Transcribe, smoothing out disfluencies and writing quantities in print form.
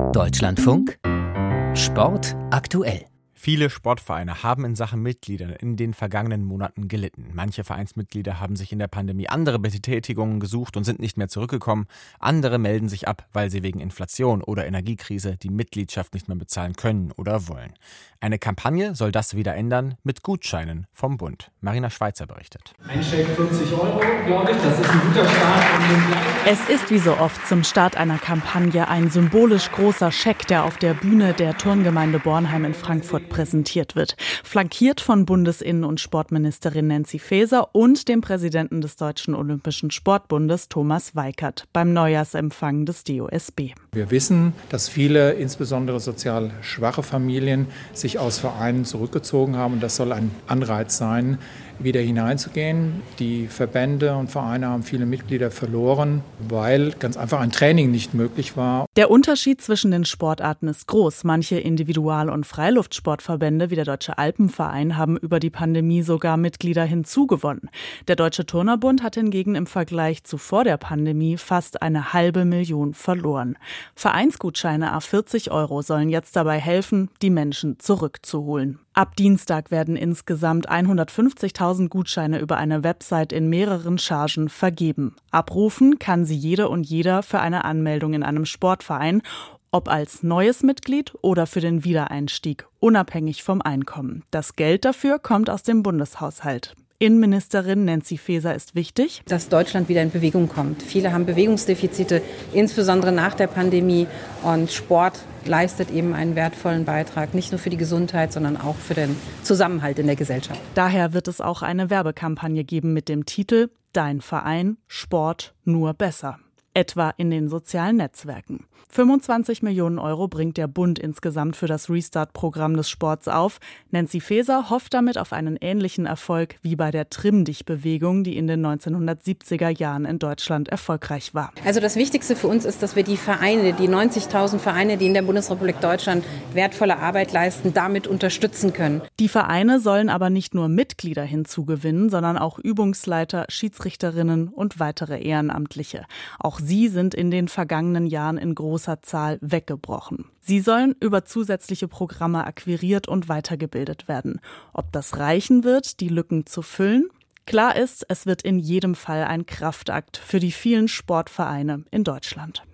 Deutschlandfunk Sport aktuell. Viele Sportvereine haben in Sachen Mitgliedern in den vergangenen Monaten gelitten. Manche Vereinsmitglieder haben sich in der Pandemie andere Betätigungen gesucht und sind nicht mehr zurückgekommen. Andere melden sich ab, weil sie wegen Inflation oder Energiekrise die Mitgliedschaft nicht mehr bezahlen können oder wollen. Eine Kampagne soll das wieder ändern mit Gutscheinen vom Bund. Marina Schweizer berichtet. Ein Scheck 50 €, glaube ich, das ist ein guter Start. Es ist wie so oft zum Start einer Kampagne ein symbolisch großer Scheck, der auf der Bühne der Turngemeinde Bornheim in Frankfurt präsentiert wird. Flankiert von Bundesinnen- und Sportministerin Nancy Faeser und dem Präsidenten des Deutschen Olympischen Sportbundes Thomas Weikert beim Neujahrsempfang des DOSB. Wir wissen, dass viele, insbesondere sozial schwache Familien, sich aus Vereinen zurückgezogen haben. Und das soll ein Anreiz sein, wieder hineinzugehen. Die Verbände und Vereine haben viele Mitglieder verloren, weil ganz einfach ein Training nicht möglich war. Der Unterschied zwischen den Sportarten ist groß. Manche Individual- und Freiluftsportverbände wie der Deutsche Alpenverein haben über die Pandemie sogar Mitglieder hinzugewonnen. Der Deutsche Turnerbund hat hingegen im Vergleich zu vor der Pandemie fast 500.000 verloren. Vereinsgutscheine à 40 € sollen jetzt dabei helfen, die Menschen zurückzuholen. Ab Dienstag werden insgesamt 150.000 Gutscheine über eine Website in mehreren Chargen vergeben. Abrufen kann sie jede und jeder für eine Anmeldung in einem Sportverein, ob als neues Mitglied oder für den Wiedereinstieg, unabhängig vom Einkommen. Das Geld dafür kommt aus dem Bundeshaushalt. Innenministerin Nancy Faeser ist wichtig, dass Deutschland wieder in Bewegung kommt. Viele haben Bewegungsdefizite, insbesondere nach der Pandemie. Und Sport leistet eben einen wertvollen Beitrag, nicht nur für die Gesundheit, sondern auch für den Zusammenhalt in der Gesellschaft. Daher wird es auch eine Werbekampagne geben mit dem Titel »Dein Verein, Sport nur besser«. Etwa in den sozialen Netzwerken. 25 Millionen € bringt der Bund insgesamt für das Restart-Programm des Sports auf. Nancy Faeser hofft damit auf einen ähnlichen Erfolg wie bei der Trimm-Dich-Bewegung, die in den 1970er Jahren in Deutschland erfolgreich war. Also das Wichtigste für uns ist, dass wir die Vereine, die 90.000 Vereine, die in der Bundesrepublik Deutschland wertvolle Arbeit leisten, damit unterstützen können. Die Vereine sollen aber nicht nur Mitglieder hinzugewinnen, sondern auch Übungsleiter, Schiedsrichterinnen und weitere Ehrenamtliche. Auch sie sind in den vergangenen Jahren in großer Zahl weggebrochen. Sie sollen über zusätzliche Programme akquiriert und weitergebildet werden. Ob das reichen wird, die Lücken zu füllen? Klar ist, es wird in jedem Fall ein Kraftakt für die vielen Sportvereine in Deutschland.